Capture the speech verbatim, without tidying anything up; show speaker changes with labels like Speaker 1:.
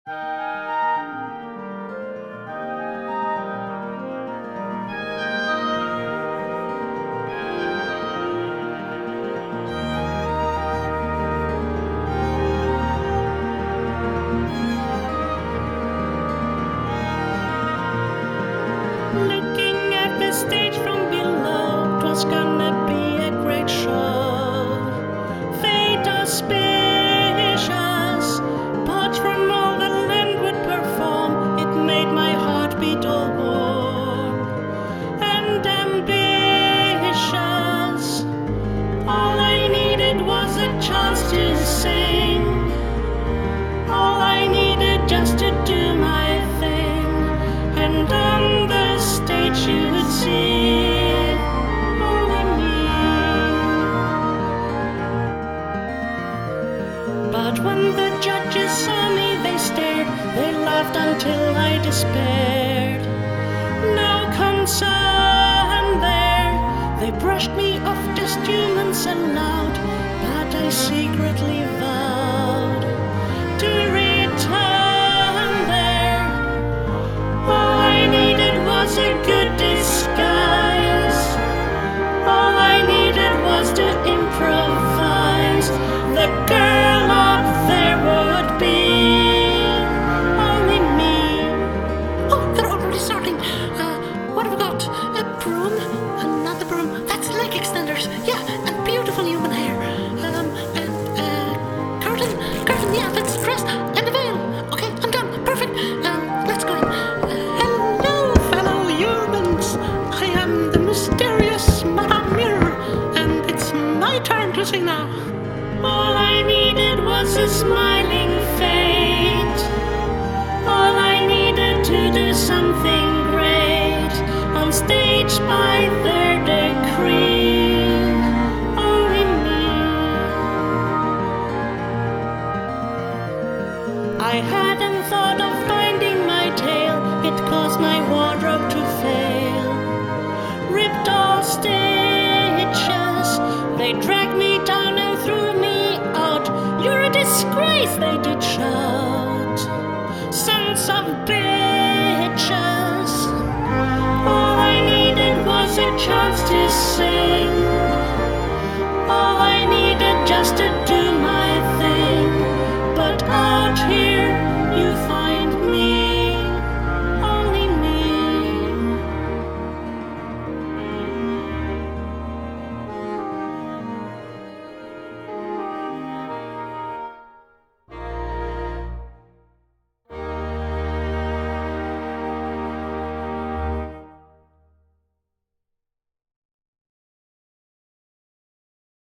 Speaker 1: Looking at the stage from below, 'twas gonna be a great show. Fate auspicious, poets from all the land would perform. It made my heart beat all warm and ambitious. All I needed was a chance to sing. All I needed just to do my thing, and on the stage you would see only me. But when the judges saw me, they stared, they laughed until I despaired. No concern there, they brushed me off just humans allowed. But I secretly vowed to return there. All I needed was a good disguise. All I needed was to improvise. The girl up there would be only me. Oh, they're already starting. Uh, what have we got? A broom, another broom. That's leg extenders. Yeah, and beautiful human hair. Um, and uh, curtain, curtain. Yeah, that's dress and a veil. Okay, I'm done. Perfect. Um, let's go in. Hello, fellow humans. I am the mysterious Madame Mirror, and it's my turn to sing now. All I needed was a smiling fate. All I needed to do something great on stage by their decree. Only me. I hadn't thought of binding my tail. It caused my wardrobe to fail. Ripped all stitches, they dragged me down and threw me out. You're a disgrace, they did shout. Sons of bitches. All I needed was a chance to sing.